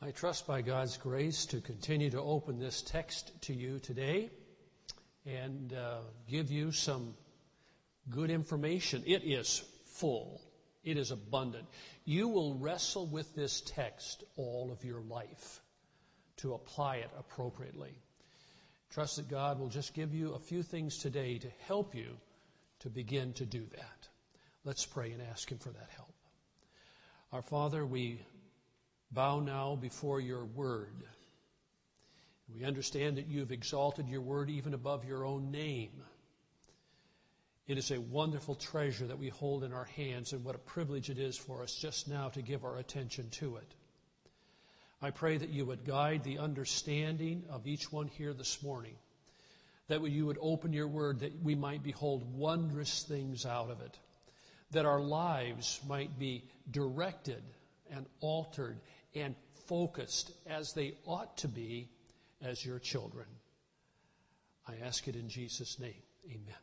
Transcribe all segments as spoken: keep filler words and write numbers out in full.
I trust by God's grace to continue to open this text to you today and uh, give you some good information. It is full. It is abundant. You will wrestle with this text all of your life to apply it appropriately. Trust that God will just give you a few things today to help you to begin to do that. Let's pray and ask Him for that help. Our Father, we bow now before your word. We understand that you've exalted your word even above your own name. It is a wonderful treasure that we hold in our hands, and what a privilege it is for us just now to give our attention to it. I pray that you would guide the understanding of each one here this morning, that you would open your word that we might behold wondrous things out of it, that our lives might be directed and altered and focused as they ought to be as your children. I ask it in Jesus' name. Amen.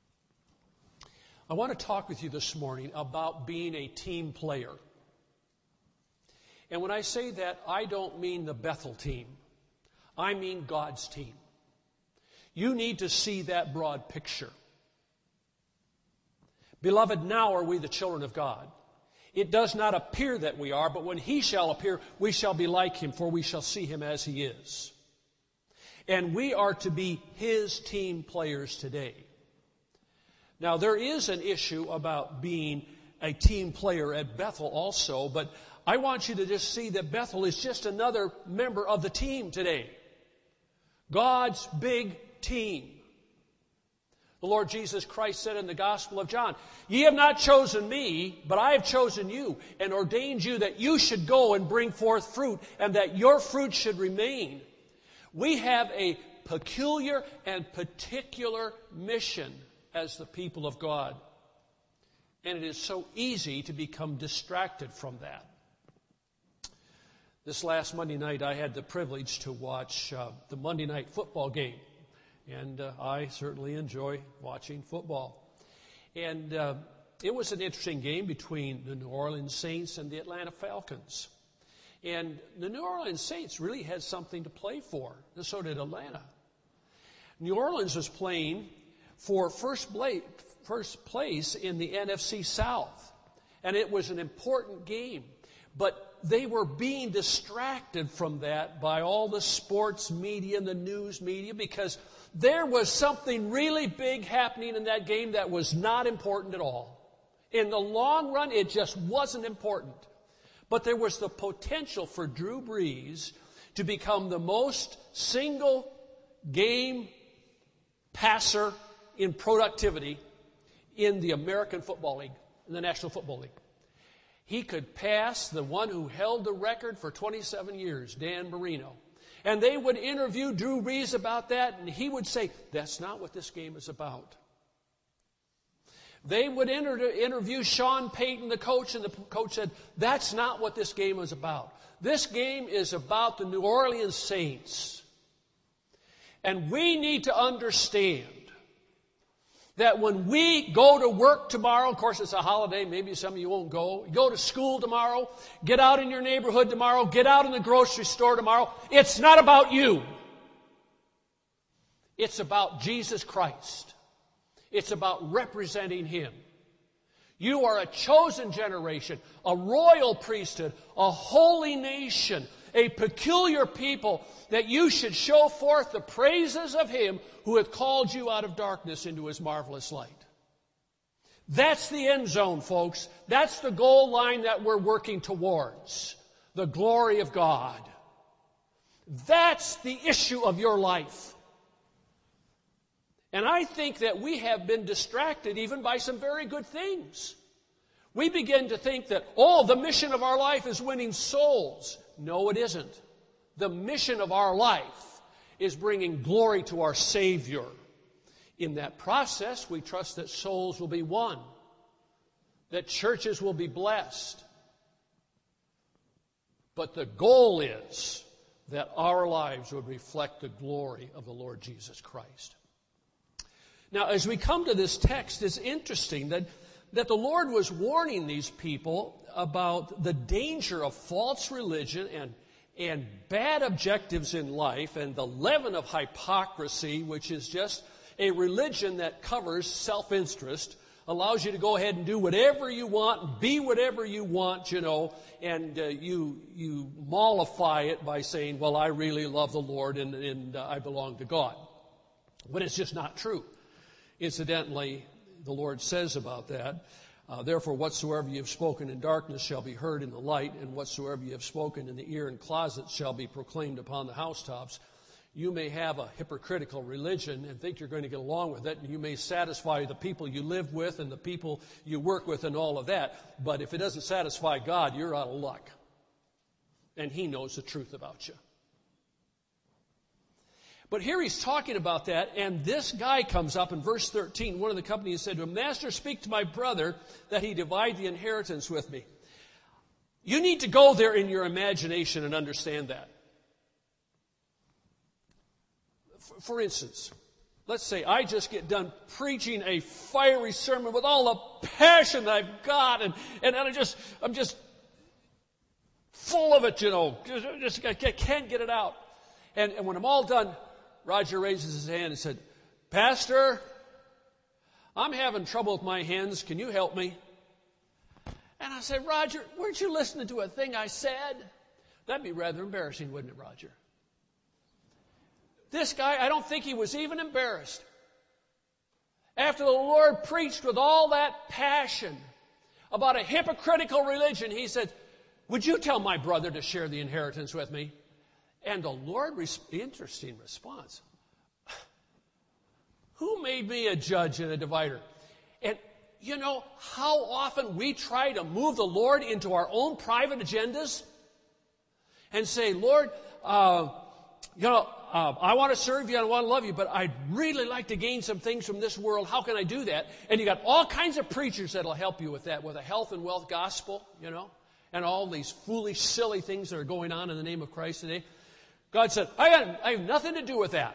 I want to talk with you this morning about being a team player. And when I say that, I don't mean the Bethel team. I mean God's team. You need to see that broad picture. Beloved, now are we the children of God. It does not appear that we are, but when He shall appear, we shall be like Him, for we shall see Him as He is. And we are to be His team players today. Now, there is an issue about being a team player at Bethel also, but I want you to just see that Bethel is just another member of the team today. God's big team. The Lord Jesus Christ said in the Gospel of John, "Ye have not chosen me, but I have chosen you and ordained you that you should go and bring forth fruit, and that your fruit should remain." We have a peculiar and particular mission as the people of God. And it is so easy to become distracted from that. This last Monday night, I had the privilege to watch uh, the Monday night football game. And uh, I certainly enjoy watching football. And uh, it was an interesting game between the New Orleans Saints and the Atlanta Falcons. And the New Orleans Saints really had something to play for, and so did Atlanta. New Orleans was playing for first place, first place in the N F C South. And it was an important game. But they were being distracted from that by all the sports media and the news media, because there was something really big happening in that game that was not important at all. In the long run, it just wasn't important. But there was the potential for Drew Brees to become the most single game passer in productivity in the American Football League, in the National Football League. He could pass the one who held the record for twenty-seven years, Dan Marino. And they would interview Drew Brees about that, and he would say, "That's not what this game is about." They would inter- interview Sean Payton, the coach, and the coach said, "That's not what this game is about. This game is about the New Orleans Saints." And we need to understand that when we go to work tomorrow, of course it's a holiday, maybe some of you won't go. You go to school tomorrow, get out in your neighborhood tomorrow, get out in the grocery store tomorrow. It's not about you. It's about Jesus Christ. It's about representing Him. You are a chosen generation, a royal priesthood, a holy nation, a peculiar people, that you should show forth the praises of Him who hath called you out of darkness into His marvelous light. That's the end zone, folks. That's the goal line that we're working towards. The glory of God. That's the issue of your life. And I think that we have been distracted even by some very good things. We begin to think that, oh, the mission of our life is winning souls. No, it isn't. The mission of our life is bringing glory to our Savior. In that process, we trust that souls will be won, that churches will be blessed. But the goal is that our lives would reflect the glory of the Lord Jesus Christ. Now, as we come to this text, it's interesting that, that the Lord was warning these people about the danger of false religion and, and bad objectives in life and the leaven of hypocrisy, which is just a religion that covers self-interest, allows you to go ahead and do whatever you want, and be whatever you want, you know, and uh, you you mollify it by saying, well, I really love the Lord and, and uh, I belong to God. But it's just not true. Incidentally, the Lord says about that, uh, therefore whatsoever you have spoken in darkness shall be heard in the light, and whatsoever you have spoken in the ear and closets shall be proclaimed upon the housetops. You may have a hypocritical religion and think you're going to get along with it, and you may satisfy the people you live with and the people you work with and all of that, but if it doesn't satisfy God, you're out of luck. And He knows the truth about you. But here he's talking about that, and this guy comes up in verse thirteen. One of the company said to him, Master, speak to my brother that he divide the inheritance with me. You need to go there in your imagination and understand that. For instance, let's say I just get done preaching a fiery sermon with all the passion that I've got, and, and I just, I'm just full of it, you know. Just, I can't get it out. And, and when I'm all done, Roger raises his hand and said, Pastor, I'm having trouble with my hands. Can you help me? And I said, Roger, weren't you listening to a thing I said? That'd be rather embarrassing, wouldn't it, Roger? This guy, I don't think he was even embarrassed. After the Lord preached with all that passion about a hypocritical religion, he said, would you tell my brother to share the inheritance with me? And the Lord, interesting response. Who made me a judge and a divider? And you know how often we try to move the Lord into our own private agendas and say, Lord, uh, you know, uh, I want to serve you, I want to love you, but I'd really like to gain some things from this world. How can I do that? And you got all kinds of preachers that'll help you with that, with a health and wealth gospel, you know, and all these foolish, silly things that are going on in the name of Christ today. God said, I, got, I have nothing to do with that.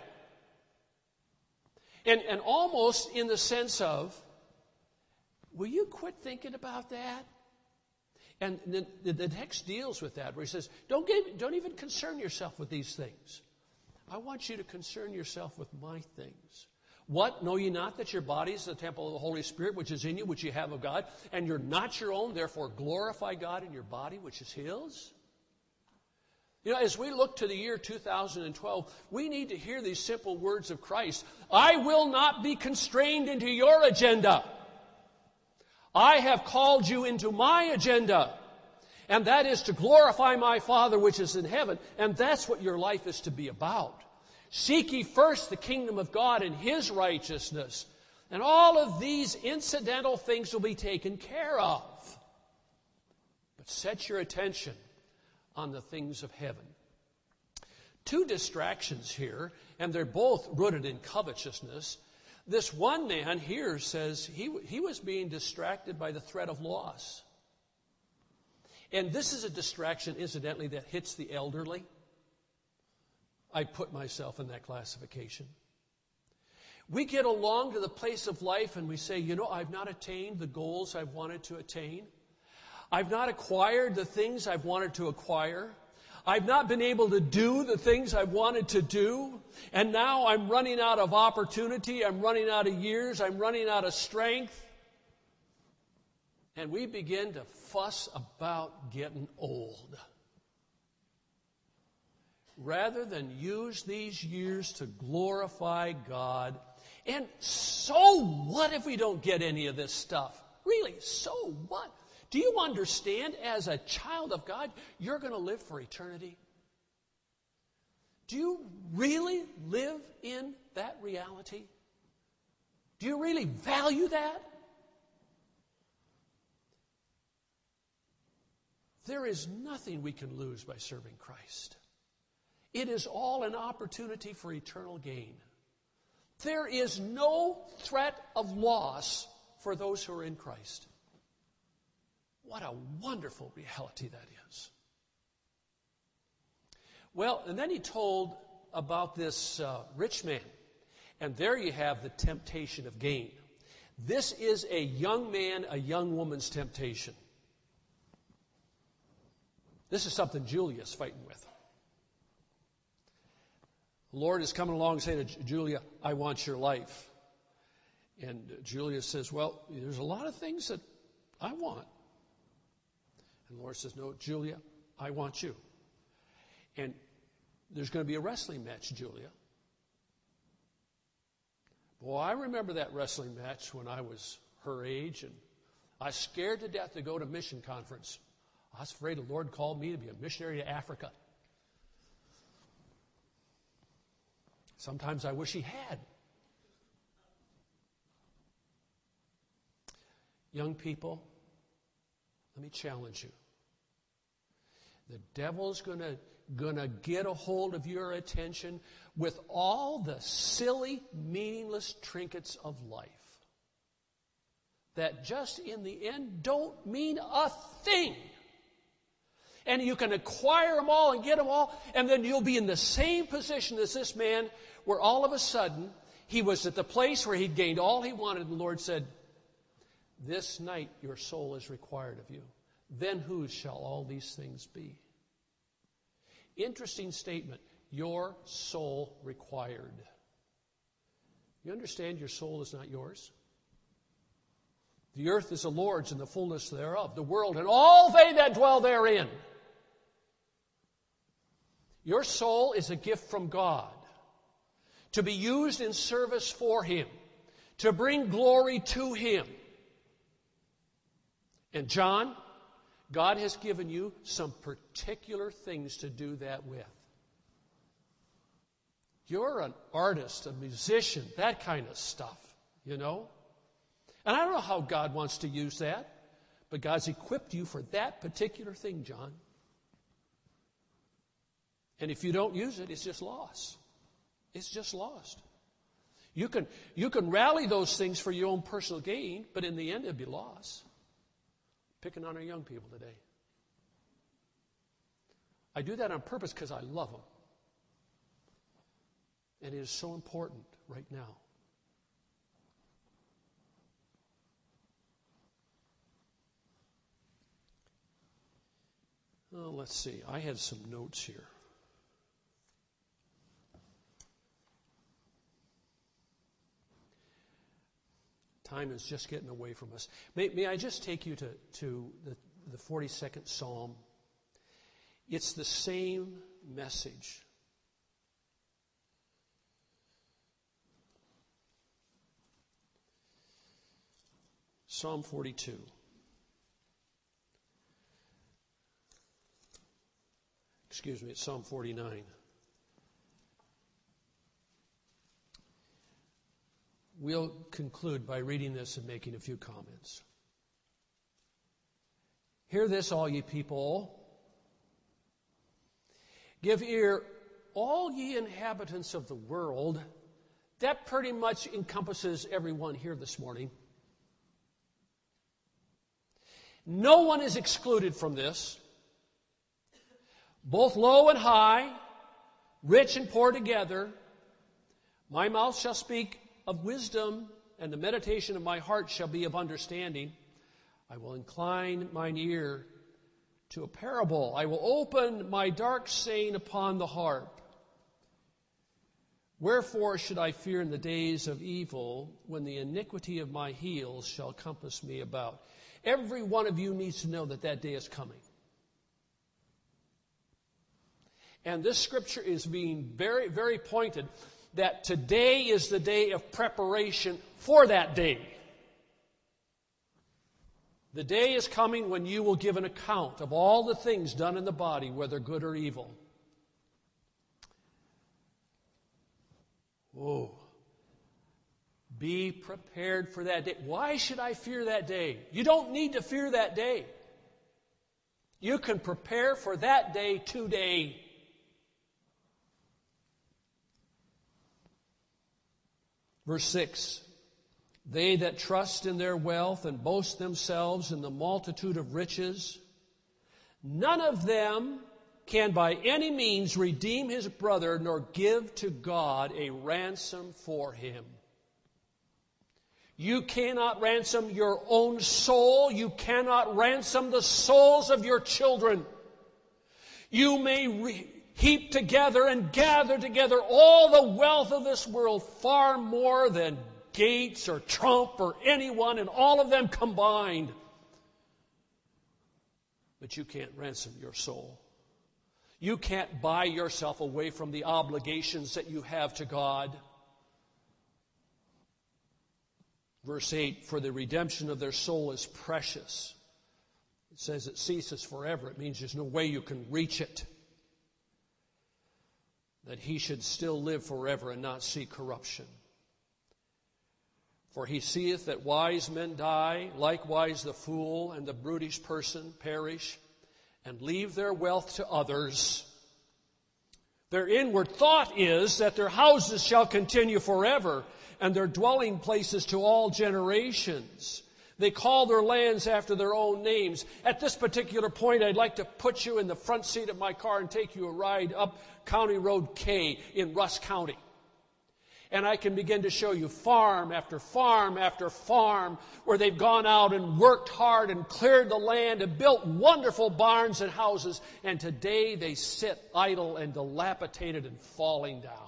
And, and almost in the sense of, will you quit thinking about that? And the, the, the text deals with that, where he says, don't, get, don't even concern yourself with these things. I want you to concern yourself with my things. What? Know ye not that your body is the temple of the Holy Spirit, which is in you, which you have of God, and you're not your own, therefore glorify God in your body, which is His? You know, as we look to the year two thousand twelve, we need to hear these simple words of Christ. I will not be constrained into your agenda. I have called you into my agenda. And that is to glorify my Father which is in heaven. And that's what your life is to be about. Seek ye first the kingdom of God and His righteousness. And all of these incidental things will be taken care of. But set your attention on the things of heaven. Two distractions here, and they're both rooted in covetousness. This one man here says he, he was being distracted by the threat of loss. And this is a distraction, incidentally, that hits the elderly. I put myself in that classification. We get along to the place of life and we say, you know, I've not attained the goals I've wanted to attain. I've not acquired the things I've wanted to acquire. I've not been able to do the things I've wanted to do. And now I'm running out of opportunity. I'm running out of years. I'm running out of strength. And we begin to fuss about getting old. Rather than use these years to glorify God. And so what if we don't get any of this stuff? Really, so what? Do you understand, as a child of God, you're going to live for eternity? Do you really live in that reality? Do you really value that? There is nothing we can lose by serving Christ. It is all an opportunity for eternal gain. There is no threat of loss for those who are in Christ. What a wonderful reality that is. Well, and then he told about this uh, rich man. And there you have the temptation of gain. This is a young man, a young woman's temptation. This is something Julia's fighting with. The Lord is coming along and saying to Julia, I want your life. And Julia says, well, there's a lot of things that I want. And the Lord says, no, Julia, I want you. And there's going to be a wrestling match, Julia. Well, I remember that wrestling match when I was her age, and I was scared to death to go to mission conference. I was afraid the Lord called me to be a missionary to Africa. Sometimes I wish He had. Young people, let me challenge you. The devil's going to going to get a hold of your attention with all the silly, meaningless trinkets of life that just in the end don't mean a thing. And you can acquire them all and get them all, and then you'll be in the same position as this man, where all of a sudden he was at the place where he'd gained all he wanted, and the Lord said, this night your soul is required of you. Then whose shall all these things be? Interesting statement. Your soul required. You understand your soul is not yours? The earth is the Lord's and the fullness thereof, the world and all they that dwell therein. Your soul is a gift from God to be used in service for Him, to bring glory to Him. And John, God has given you some particular things to do that with. You're an artist, a musician, that kind of stuff, you know. And I don't know how God wants to use that, but God's equipped you for that particular thing, John. And if you don't use it, it's just lost. It's just lost. You can, you can rally those things for your own personal gain, but in the end, it'd be lost. Picking on our young people today. I do that on purpose because I love them. And it is so important right now. Oh, let's see. I had some notes here. Time is just getting away from us. May, may I just take you to, to the, the forty-second Psalm? It's the same message. Psalm forty-two. Excuse me, it's Psalm forty-nine. We'll conclude by reading this and making a few comments. Hear this, all ye people. Give ear, all ye inhabitants of the world. That pretty much encompasses everyone here this morning. No one is excluded from this. Both low and high, rich and poor together. My mouth shall speak of wisdom, and the meditation of my heart shall be of understanding. I will incline mine ear to a parable. I will open my dark saying upon the harp. Wherefore should I fear in the days of evil, when the iniquity of my heels shall compass me about? Every one of you needs to know that that day is coming. And this scripture is being very, very pointed that today is the day of preparation for that day. The day is coming when you will give an account of all the things done in the body, whether good or evil. Oh, be prepared for that day. Why should I fear that day? You don't need to fear that day. You can prepare for that day today. Verse six, they that trust in their wealth and boast themselves in the multitude of riches, none of them can by any means redeem his brother, nor give to God a ransom for him. You cannot ransom your own soul. You cannot ransom the souls of your children. You may re- heap together and gather together all the wealth of this world, far more than Gates or Trump or anyone and all of them combined. But you can't ransom your soul. You can't buy yourself away from the obligations that you have to God. Verse eight, for the redemption of their soul is precious. It says it ceases forever. It means there's no way you can reach it. That he should still live forever and not see corruption. For he seeth that wise men die, likewise the fool and the brutish person perish, and leave their wealth to others. Their inward thought is that their houses shall continue forever, and their dwelling places to all generations. They call their lands after their own names. At this particular point, I'd like to put you in the front seat of my car and take you a ride up County Road K in Rusk County. And I can begin to show you farm after farm after farm where they've gone out and worked hard and cleared the land and built wonderful barns and houses. And today they sit idle and dilapidated and falling down.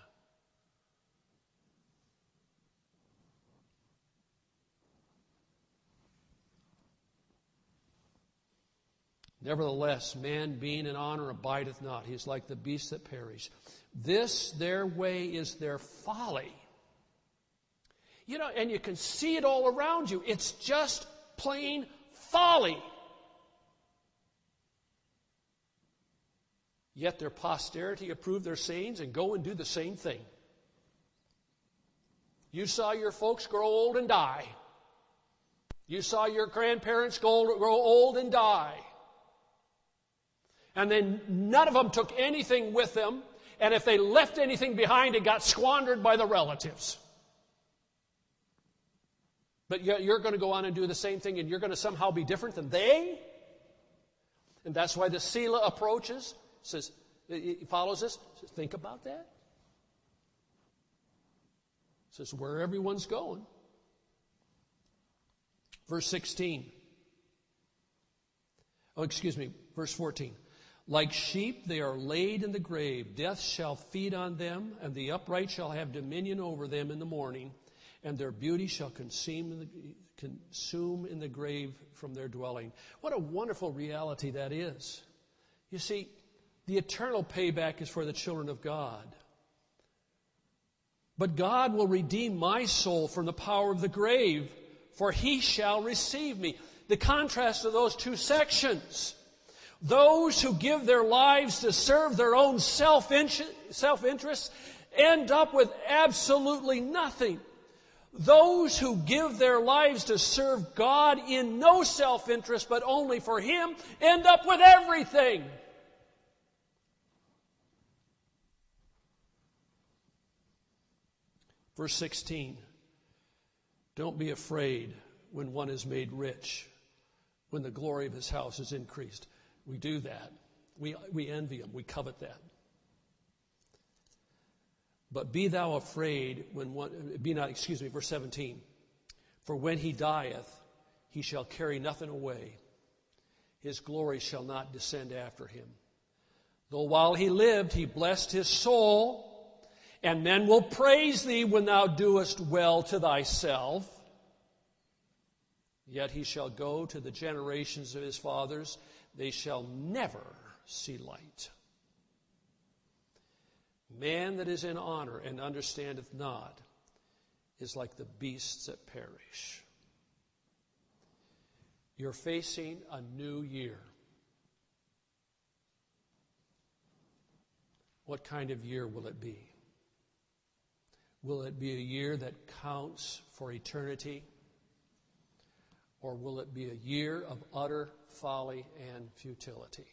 Nevertheless, man being in honor abideth not. He is like the beasts that perish. This, their way, is their folly. You know, and you can see it all around you. It's just plain folly. Yet their posterity approve their sayings and go and do the same thing. You saw your folks grow old and die. You saw your grandparents grow old and die. And then none of them took anything with them. And if they left anything behind, it got squandered by the relatives. But you're going to go on and do the same thing, and you're going to somehow be different than they? And that's why the Selah approaches, says, he follows this, says, think about that. Says, where everyone's going. Verse sixteen. Oh, excuse me, verse fourteen. Like sheep they are laid in the grave. Death shall feed on them, and the upright shall have dominion over them in the morning, and their beauty shall consume in the, consume in the grave from their dwelling. What a wonderful reality that is. You see, the eternal payback is for the children of God. But God will redeem my soul from the power of the grave, for he shall receive me. The contrast of those two sections. Those who give their lives to serve their own self-interest end up with absolutely nothing. Those who give their lives to serve God in no self-interest but only for him end up with everything. Verse sixteen. Don't be afraid when one is made rich, when the glory of his house is increased. We do that. We, we envy him. We covet that. But be thou afraid when one, be not, excuse me, verse seventeen. For when he dieth, he shall carry nothing away. His glory shall not descend after him. Though while he lived, he blessed his soul, and men will praise thee when thou doest well to thyself. Yet he shall go to the generations of his fathers. They shall never see light. Man that is in honor and understandeth not is like the beasts that perish. You're facing a new year. What kind of year will it be? Will it be a year that counts for eternity? Or will it be a year of utter folly and futility?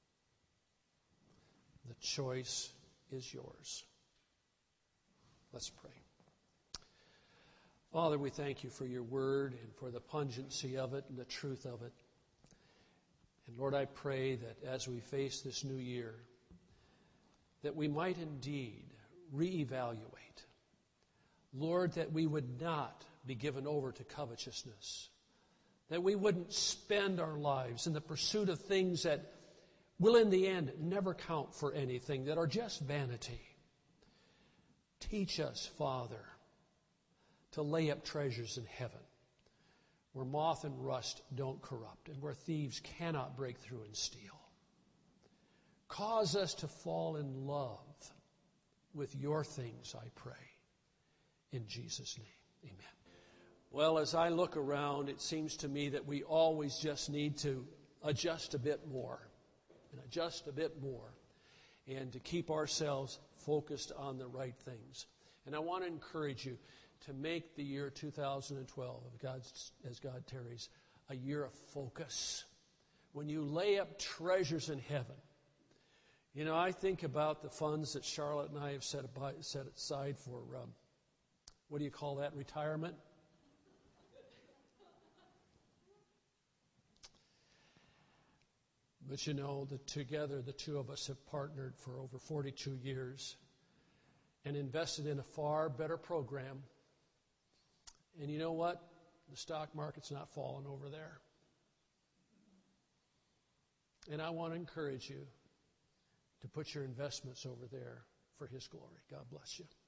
The choice is yours. Let's pray. Father, we thank you for your word and for the pungency of it and the truth of it. And Lord, I pray that as we face this new year, that we might indeed reevaluate. Lord, that we would not be given over to covetousness. That we wouldn't spend our lives in the pursuit of things that will in the end never count for anything, that are just vanity. Teach us, Father, to lay up treasures in heaven, where moth and rust don't corrupt, and where thieves cannot break through and steal. Cause us to fall in love with your things, I pray. In Jesus' name, amen. Well, as I look around, it seems to me that we always just need to adjust a bit more, and adjust a bit more, and to keep ourselves focused on the right things. And I want to encourage you to make the year two thousand twelve, of God's, as God tarries, a year of focus. When you lay up treasures in heaven, you know, I think about the funds that Charlotte and I have set, by, set aside for, um, what do you call that, retirement? But you know, that together the two of us have partnered for over forty-two years and invested in a far better program. And you know what? The stock market's not falling over there. And I want to encourage you to put your investments over there for His glory. God bless you.